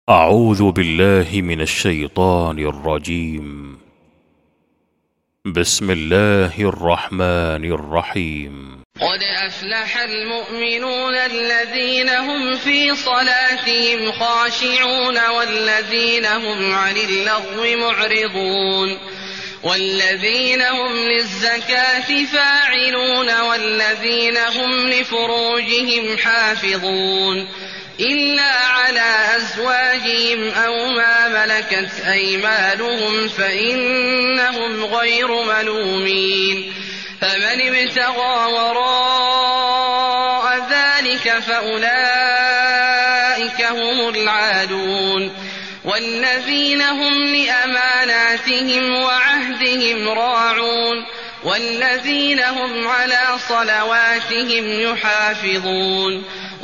أعوذ بالله من الشيطان الرجيم. بسم الله الرحمن الرحيم. قد أفلح المؤمنون الذين هم في صلاتهم خاشعون والذين هم عن اللغو معرضون والذين هم للزكاة فاعلون والذين هم لفروجهم حافظون إلا على أزواجهم أو ما ملكت أيمانهم فإنهم غير ملومين فمن ابتغى وراء ذلك فأولئك هم العادون والذين هم لأماناتهم وعهدهم راعون والذين هم على صلواتهم يحافظون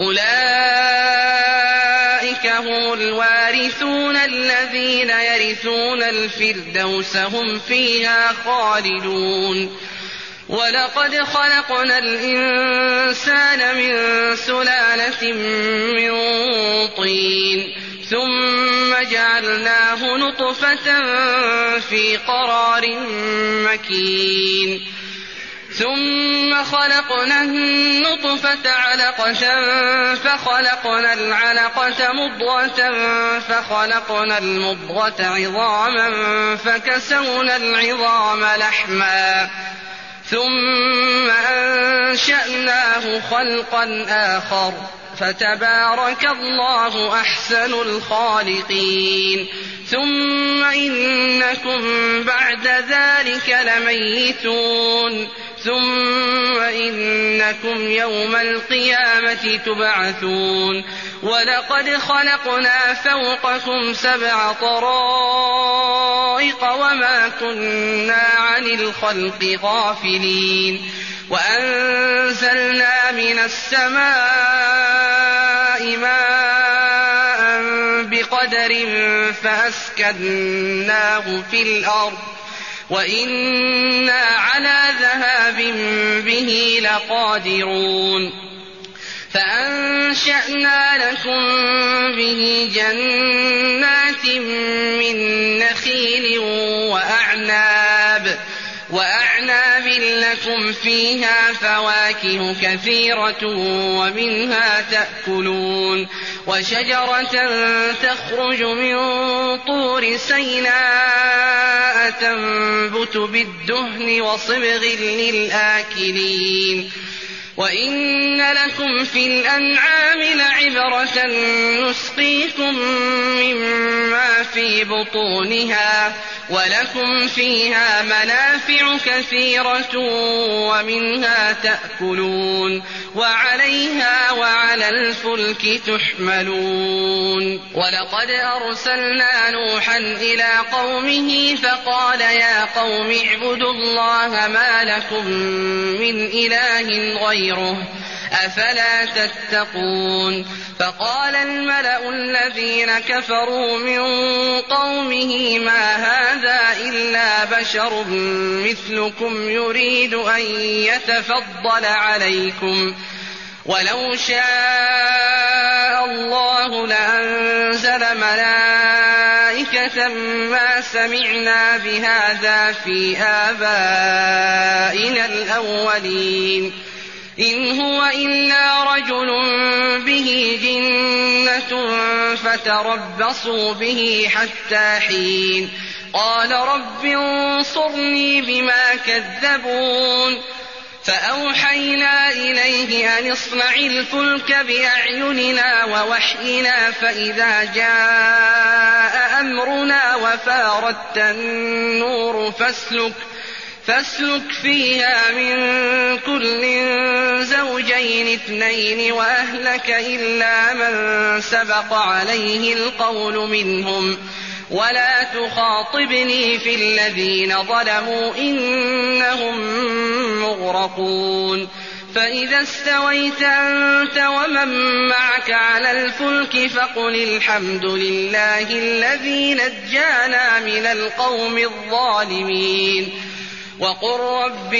أولئك هم الوارثون الذين يرثون الفردوس هم فيها خالدون. ولقد خلقنا الإنسان من سلالة من طين ثم جعلناه نطفة في قرار مكين ثم خلقنا النطفة علقة فخلقنا العلقة مضغة فخلقنا المضغة عظاما فكسونا العظام لحما ثم أنشأناه خلقا آخر فتبارك الله أحسن الخالقين. ثم إنكم بعد ذلك لميتون ثم إنكم يوم القيامة تبعثون. ولقد خلقنا فوقكم 7 طرائق وما كنا عن الخلق غافلين وأنزلنا من السماء ماء بقدر فأسكناه في الأرض وإنا على ذهاب به لقادرون فأنشأنا لكم به جنات من نخيل وأعناب لكم فيها فواكه كثيرة ومنها تأكلون وشجرة تخرج من طور سيناء تنبت بالدهن وصبغ للآكلين. وإن لكم في الأنعام لعبرة نسقيكم مما في بطونها ولكم فيها منافع كثيرة ومنها تأكلون وعليها وعلى الفلك تحملون. ولقد أرسلنا نوحا إلى قومه فقال يا قوم اعبدوا الله ما لكم من إله غيره أفلا تتقون. فقال الملأ الذين كفروا من قومه ما هذا إلا بشر مثلكم يريد أن يتفضل عليكم ولو شاء الله لأنزل ملائكة ما سمعنا بهذا في آبائنا الأولين إن هو إلا رجل به جنة فتربصوا به حتى حين. قال رب انصرني بما كذبون فأوحينا إليه أن اصنع الفلك بأعيننا ووحينا فإذا جاء أمرنا وفاردت النور فاسلك فيها من كل زوجين 2 وأهلك إلا من سبق عليه القول منهم ولا تخاطبني في الذين ظلموا إنهم مغرقون. فإذا استويت أنت ومن معك على الفلك فقل الحمد لله الذي نجانا من القوم الظالمين وقل رب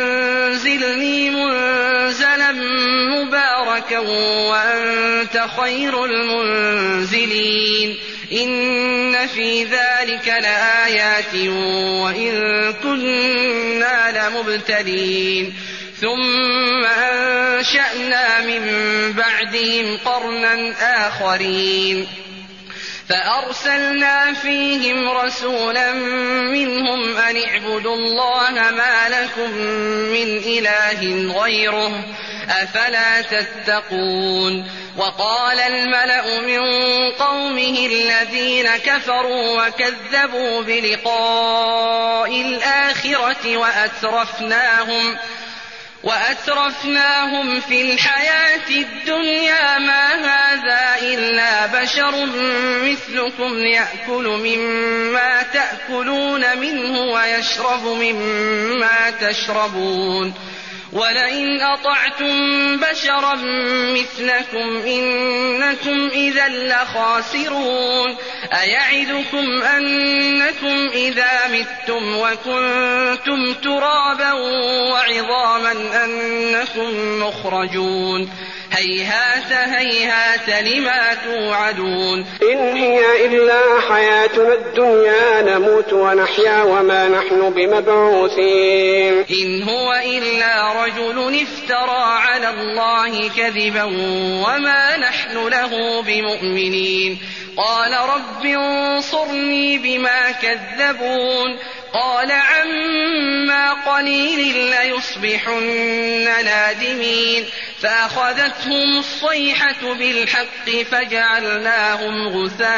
أنزلني منزلا مباركا وأنت خير المنزلين. إن في ذلك لآيات وإن كنا لمبتلين ثم أنشأنا من بعدهم قرنا آخرين فأرسلنا فيهم رسولا منهم أن اعبدوا الله ما لكم من إله غيره أفلا تتقون وقال الملأ من قومه الذين كفروا وكذبوا بلقاء الآخرة وأترفناهم في الحياة الدنيا ما هذا إلا بشر مثلكم يأكل مما تأكلون منه ويشرب مما تشربون ولئن أطعتم بشرا مثلكم إنكم إذا لخاسرون أيعدكم أنكم إذا متم وكنتم ترابا وعظاما أنكم مخرجون هيهات هيهات لما توعدون إن هي إلا حياتنا الدنيا نموت ونحيا وما نحن بمبعوثين إن هو إلا رجل افترى على الله كذبا وما نحن له بمؤمنين قال رب انصرني بما كذبون قال عما قليل ليصبحن نادمين فأخذتهم الصيحة بالحق فجعلناهم غثاء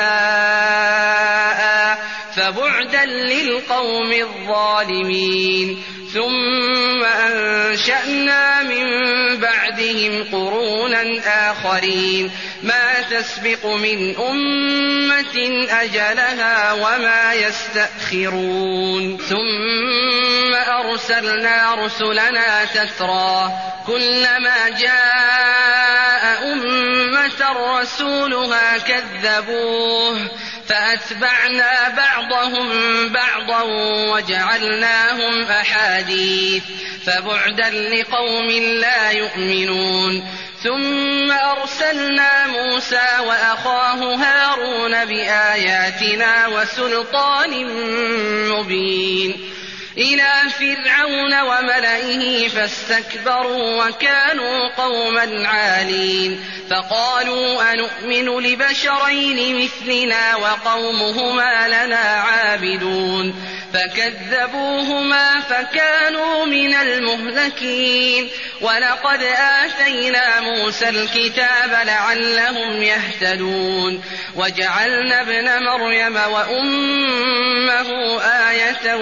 فبعدا للقوم الظالمين ثم أنشأنا من بعدهم قرونا آخرين ما تسبق من أمة أجلها وما يستأخرون ثم أرسلنا رسلنا تترى كلما جاء أمة رسولها كذبوه فأتبعنا بعضهم بعضا وجعلناهم أحاديث فبعدا لقوم لا يؤمنون ثم أرسلنا موسى وأخاه هارون بآياتنا وسلطان مبين إلى فرعون وملئه فاستكبروا وكانوا قوما عالين فقالوا أنؤمن لبشرين مثلنا وقومهما لنا عابدون فكذبوهما فكانوا من المهلكين ولقد آتينا موسى الكتاب لعلهم يهتدون وجعلنا ابن مريم وأمه آية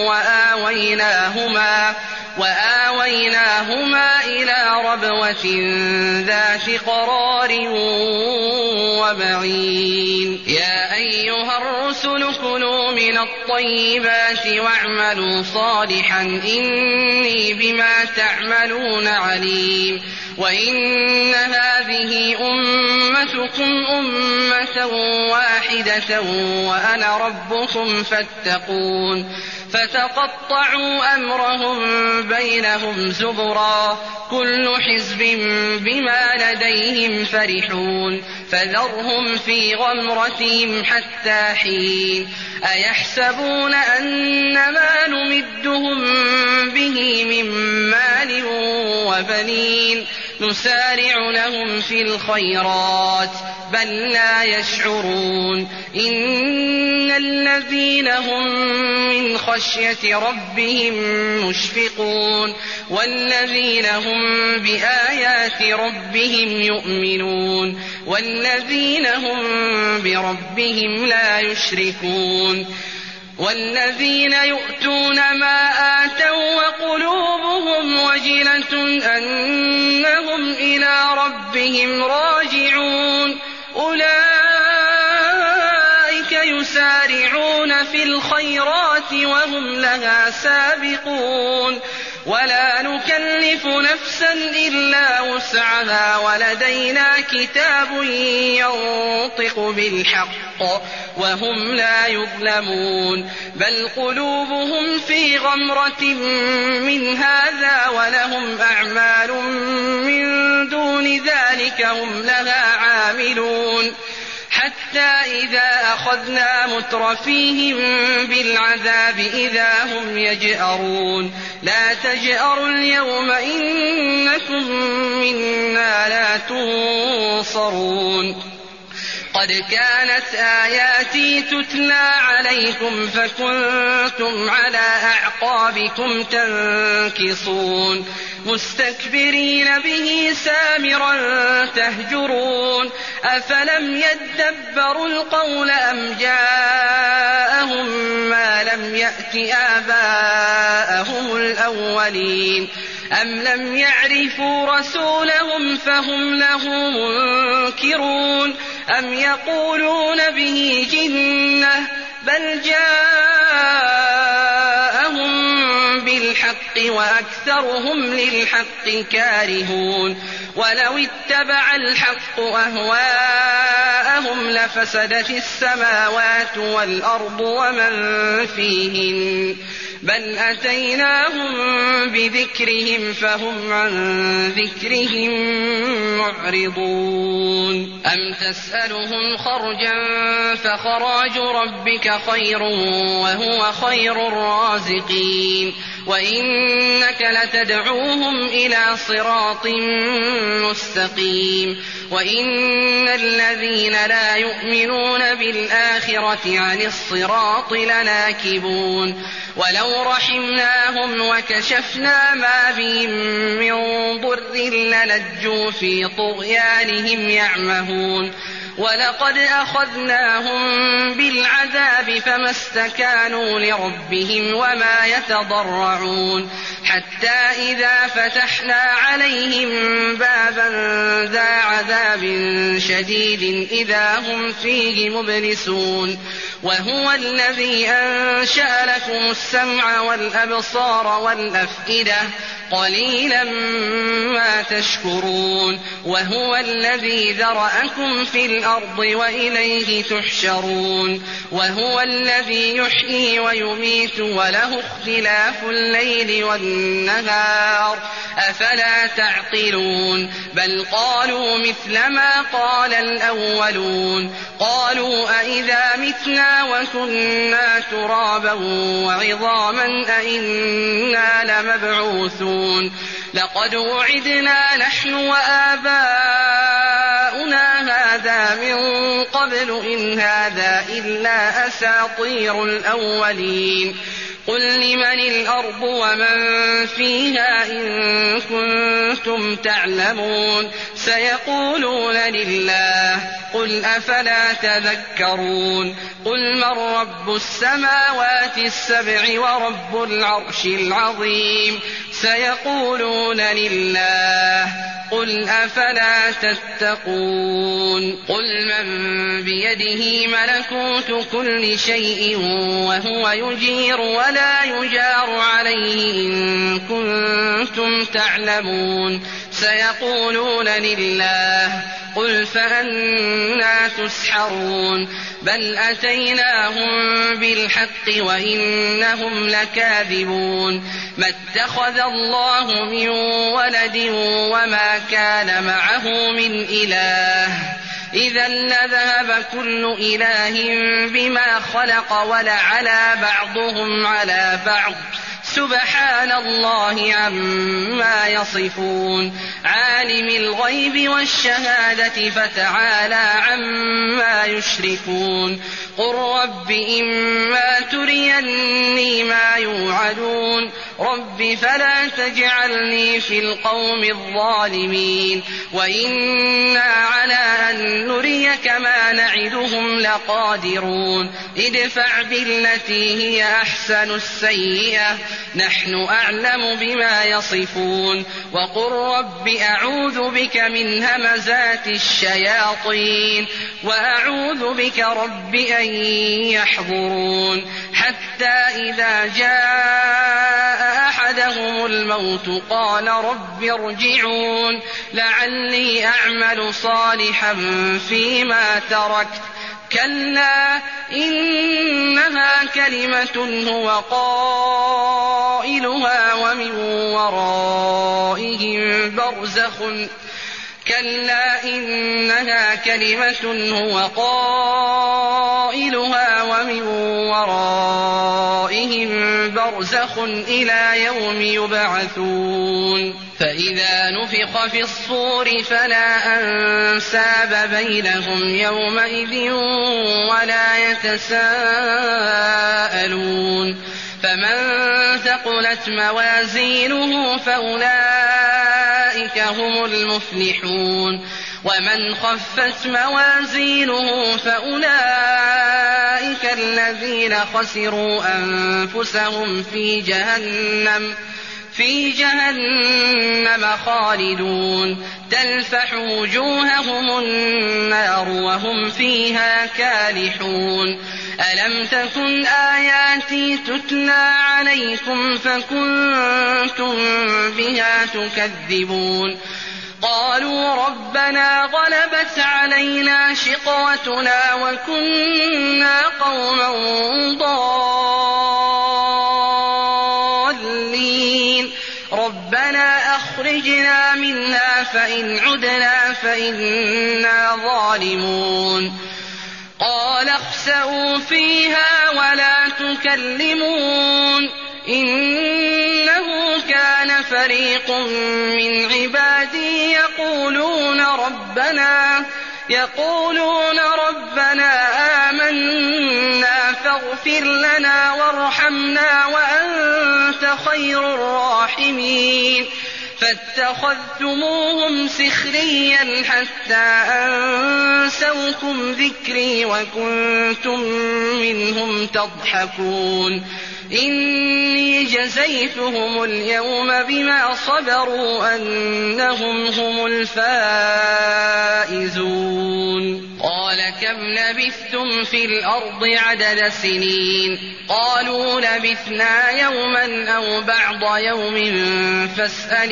وآويناهما إلى ربوة ذات قرار ومعين يا أيها الرسل كلوا من الطيبات واعملوا صالحا إني بما تعملون عليم وإن هذه أمتكم أمة واحدة وأنا ربكم فاتقون فتقطعوا أمرهم بينهم زبرا كل حزب بما لديهم فرحون فذرهم في غمرتهم حتى حين أيحسبون أن ما نمدهم به من مال وبنين نسارع لهم في الخيرات بل لا يشعرون إن الذين هم من خشية ربهم مشفقون والذين هم بآيات ربهم يؤمنون والذين هم بربهم لا يشركون والذين يؤتون ما آتوا وقلوبهم وجلة أنهم إلى ربهم راجعون أولئك يسارعون في الخيرات وهم لها سابقون ولا نكلف نفسا إلا وسعها ولدينا كتاب ينطق بالحق وهم لا يظلمون بل قلوبهم في غمرة من هذا ولهم أعمال من دون ذلك هم لها عاملون حتى حتى إذا أخذنا مترفيهم بالعذاب إذا هم يجأرون لا تجأروا اليوم إنكم منا لا تنصرون قد كانت آياتي تتلى عليكم فكنتم على أعقابكم تنكصون مستكبرين به سامرا تهجرون أفلم يدبروا القول أم جاءهم ما لم يأت آباءهم الأولين أم لم يعرفوا رسولهم فهم له منكرون أم يقولون به جنة بل جاءهم بالحق وأكثرهم للحق كارهون ولو اتبع الحق أهواءهم لفسدت السماوات والأرض ومن فيهن بل أتيناهم بذكرهم فهم عن ذكرهم معرضون أم تسألهم خرجا فخراج ربك خير وهو خير الرازقين وإنك لتدعوهم إلى صراط مستقيم وإن الذين لا يؤمنون بالآخرة عن الصراط لناكبون ولو رحمناهم وكشفنا ما بهم من ضر للجوا في طغيانهم يعمهون ولقد أخذناهم بالعذاب فما استكانوا لربهم وما يتضرعون حتى إذا فتحنا عليهم بابا ذا عذاب شديد إذا هم فيه مبلسون وهو الذي أنشأ لكم السمع والأبصار والأفئدة قليلا ما تشكرون وهو الذي ذرأكم في الأرض وإليه تحشرون وهو الذي يحيي ويميت وله اختلاف الليل والنهار أفلا تعقلون بل قالوا مثل ما قال الأولون قالوا أئذا متنا وكنا ترابا وعظاما أئنا لمبعوثون لقد وعدنا نحن وآباؤنا هذا من قبل إن هذا إلا أساطير الأولين قل لمن الأرض ومن فيها إن كنتم تعلمون سيقولون لله قل أفلا تذكرون قل من رب السماوات السبع ورب العرش العظيم سيقولون لله قل أفلا تتقون قل من بيده ملكوت كل شيء وهو يجير ولا يجار عليه إن كنتم تعلمون سيقولون لله قل فأنى تسحرون بل أتيناهم بالحق وإنهم لكاذبون ما اتخذ الله من ولد وما كان معه من إله إذا لذهب كل إله بما خلق ولعلى بعضهم على بعض سبحان الله عما يصفون عالم الغيب والشهادة فتعالى عما يشركون قل رب إما تريني ما يوعدون رب فلا تجعلني في القوم الظالمين وإنا على أن نريك ما نعدهم لقادرون ادفع بالتي هي أحسن السيئة نحن أعلم بما يصفون وقل رب أعوذ بك من همزات الشياطين وأعوذ بك رب أن يحضرون حتى إذا جاء أحدهم الموت قال رب ارجعون لعلي أعمل صالحا فيما تركت كلا إنها كلمة هو قائلها ومن ورائهم برزخ كلا إنها كلمة هو قائلها ومن ورائهم برزخ إلى يوم يبعثون فإذا نفخ في الصور فلا أنساب بينهم يومئذ ولا يتساءلون فمن ثقلت موازينه فأولئك هم المفلحون ومن خفت موازينه فأولئك الذين خسروا أنفسهم في جهنم خالدون تلفح وجوههم النار وهم فيها كالحون ألم تكن آياتي تتلى عليكم فكنتم بها تكذبون قالوا ربنا غلبت علينا شقوتنا وكنا قوما ضالين ربنا أخرجنا منها فإن عدنا فإنا ظالمون قال اخسئوا فيها ولا تكلمون إنه كان فريق من عبادي يقولون ربنا آمنا فاغفر لنا وارحمنا وأنت خير الراحمين فاتخذتموهم سخريا حتى أنسوكم ذكري وكنتم منهم تضحكون إني جزيتهم اليوم بما صبروا أنهم هم الفائزون قال كم لبثتم في الأرض عدد سنين قالوا لبثنا يوما أو بعض يوم فاسأل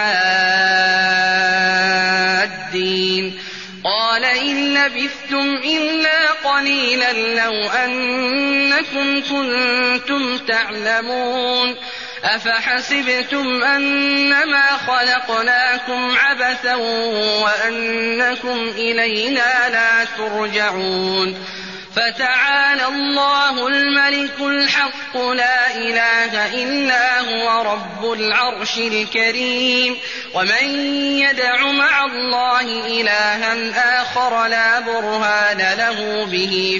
العادين قال إن لبثتم إلا قليلا لو أنكم كنتم تعلمون أفحسبتم أنما خلقناكم عبثا وأنكم إلينا لا ترجعون فتعالى الله الملك الحق لا إله إلا هو رب العرش الكريم ومن يدع مع الله إلها آخر لا برهان له به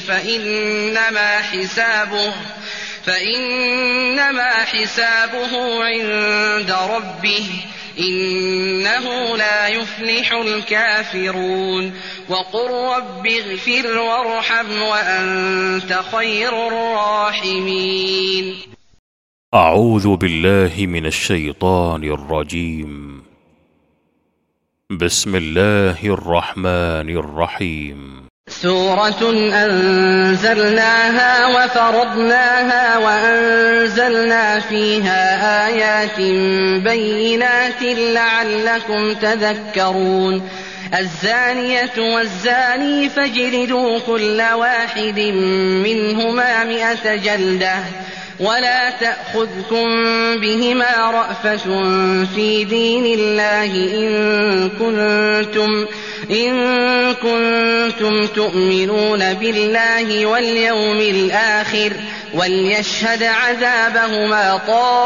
فإنما حسابه عند ربه إنه لا يفلح الكافرون وقل رب اغفر وارحم وأنت خير الراحمين أعوذ بالله من الشيطان الرجيم بسم الله الرحمن الرحيم سورة أنزلناها وفرضناها وأنزلنا فيها آيات بينات لعلكم تذكرون الزانية والزاني فاجلدوا كل واحد منهما 100 جلدة ولا تأخذكم بهما رأفة في دين الله إن كنتم تؤمنون بالله واليوم الآخر وليشهد عذابهما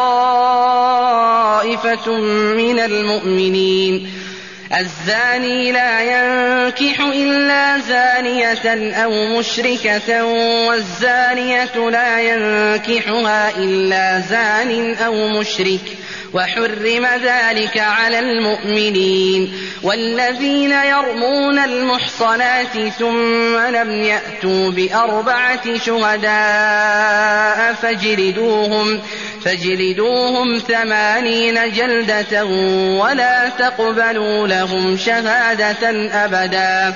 طائفة من المؤمنين الزاني لا ينكح إلا زانية أو مشركة والزانية لا ينكحها إلا زان أو مشرك وحرم ذلك على المؤمنين والذين يرمون المحصنات ثم لم يأتوا ب4 شهداء فاجلدوهم 80 جلدة ولا تقبلوا لهم شهادة أبدا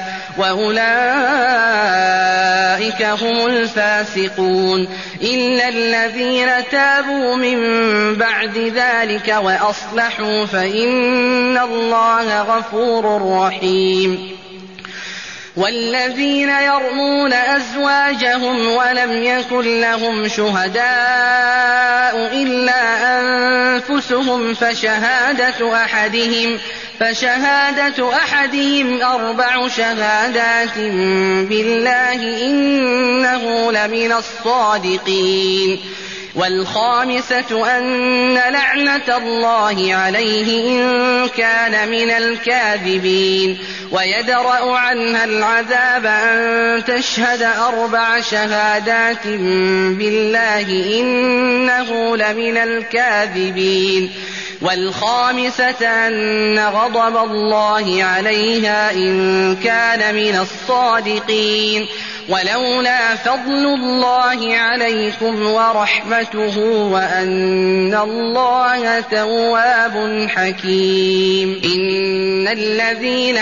وأولئك هم الفاسقون إلا الذين تابوا من بعد ذلك وأصلحوا فإن الله غفور رحيم والذين يرمون أزواجهم ولم يكن لهم شهداء إلا أنفسهم فشهادة أحدهم 4 شهادات بالله إنه لمن الصادقين والخامسة أن لعنة الله عليه إن كان من الكاذبين ويدرأ عنها العذاب أن تشهد 4 شهادات بالله إنه لمن الكاذبين والخامسة أن غضب الله عليها إن كان من الصادقين ولولا فضل الله عليكم ورحمته وأن الله تواب حكيم إن الذين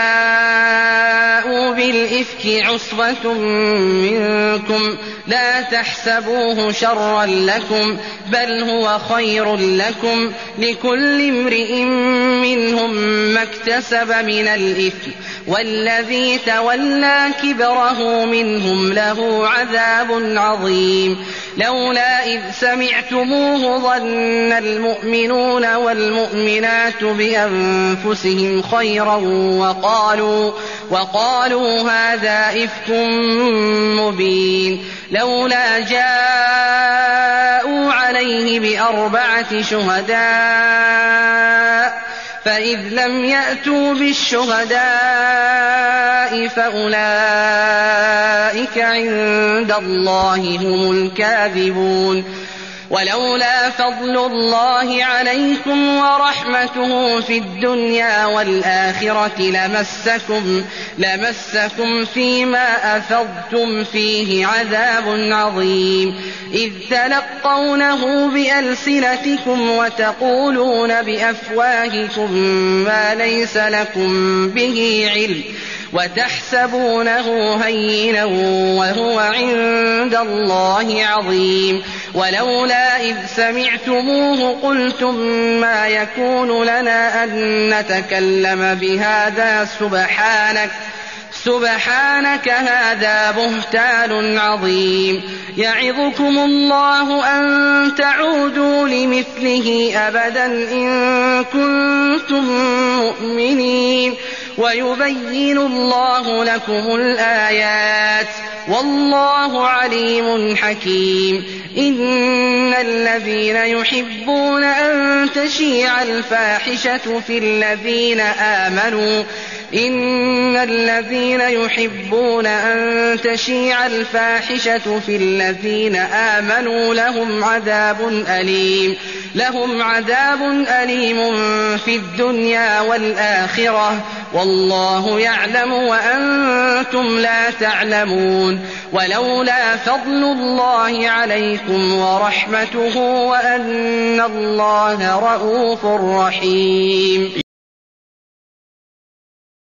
جاءوا بالإفك عصبة منكم لا تحسبوه شرا لكم بل هو خير لكم لكل امرئ منهم ما اكتسب من الإثم والذي تولى كبره منهم له عذاب عظيم لولا إذ سمعتموه ظن المؤمنون والمؤمنات بأنفسهم خيرا وقالوا هذا إفك مبين لولا جاءوا عليه ب4 شهداء فإذ لم يأتوا بالشهداء فأولئك عند الله هم الكاذبون ولولا فضل الله عليكم ورحمته في الدنيا والآخرة لمسكم فيما أفضتم فيه عذاب عظيم إذ تلقونه بألسنتكم وتقولون بأفواهكم ما ليس لكم به علم وتحسبونه هينا وهو عند الله عظيم ولولا إذ سمعتموه قلتم ما يكون لنا أن نتكلم بهذا سبحانك هذا بهتان عظيم يعظكم الله أن تعودوا لمثله أبدا إن كنتم مؤمنين ويبين الله لكم الآيات والله عليم حكيم إن الذين يحبون أن تشيع الفاحشة في الذين آمنوا لهم عذاب أليم في الدنيا والآخرة والله يعلم وأنتم لا تعلمون ولولا فضل الله عليكم ورحمته وأن الله رءوف رحيم